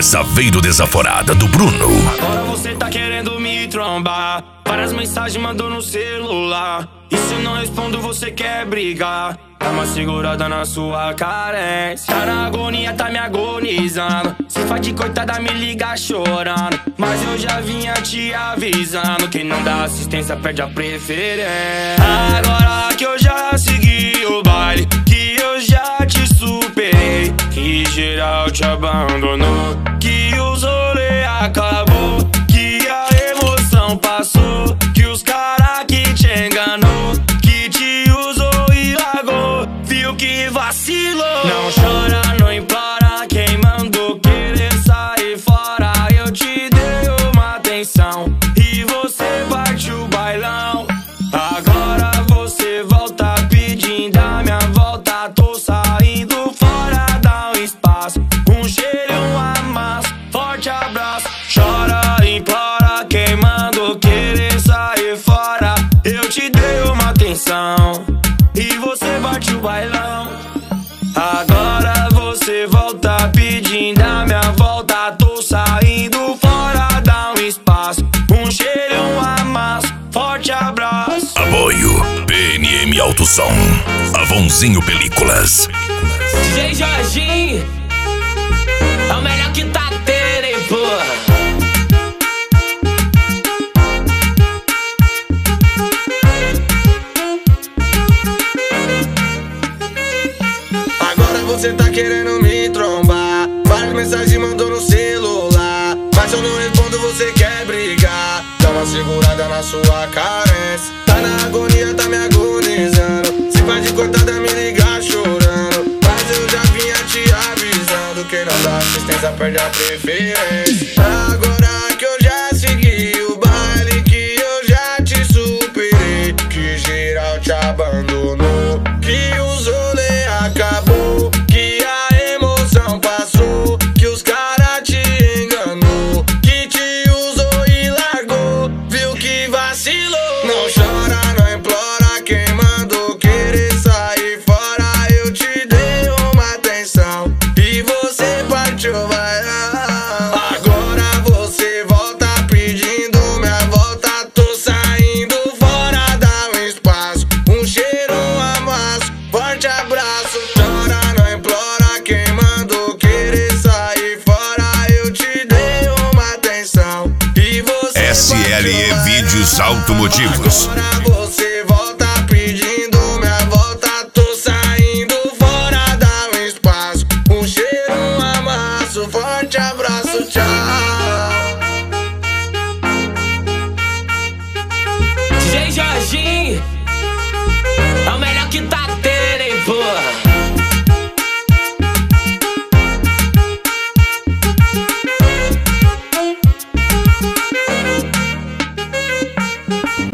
Saveiro Desaforada do Bruno. Agora você tá querendo me trombar, várias mensagens mandou no celular. E se eu não respondo você quer brigar? Dá uma segurada na sua carência. Tá na agonia, tá me agonizando. Se faz de coitada, me liga chorando. Mas eu já vinha te avisando, quem não dá assistência perde a preferência. Agora que eu já segui o baile, que eu já te superei, que geral te abandonou, que os rolê acabou, que a emoção passou, que os cara que te enganou, que te usou e largou, viu que vacilou. Não chora, não implora, quem mandou querer sair fora? Eu te dei uma atenção e você partiu o bailão. Agora você volta pedindo a minha volta. Tô saindo fora, dá um espaço, um cheiro, um amasso, forte abraço. Chora, implora, quem mandou querer sair fora? Eu te dei uma atenção e você bate o bailão. Agora você volta pedindo a minha volta. Tô saindo fora, dá um espaço, um cheiro, um amasso, forte abraço. Apoio PNM Alto Som, Avonzinho Películas. DJ Jorginho é o melhor que tá tendo, hein, porra. Agora você tá querendo me trombar, várias mensagens mandou no celular. Mas se eu não respondo você quer brigar? Dá uma segurada na sua carência. Tá na agonia, tá me agonizando. Se faz de coitada, me liga chorando. Mas eu já vinha te avisando, quem não dá assistência perde a preferência. Agora que eu já segui o baile, que eu já te superei, que geral te abandonou, que os rolê acabou, que a emoção passou, que os cara te enganou, que te usou e largou, viu que vacilou. Não chora, não implora, quem mandou querer sair fora? Eu te dei uma atenção e você partiu bailar. Agora você volta pedindo minha volta. Tô saindo fora, dá um espaço, um cheiro, um amasso, forte abraço. Chora, não implora, quem mandou querer sair fora? Eu te dei uma atenção e você SLE Vídeos Automotivos. Agora você volta pedindo minha volta. Tô saindo fora, dá um espaço, um cheiro, um amasso, forte abraço, tchau. DJ Jorginho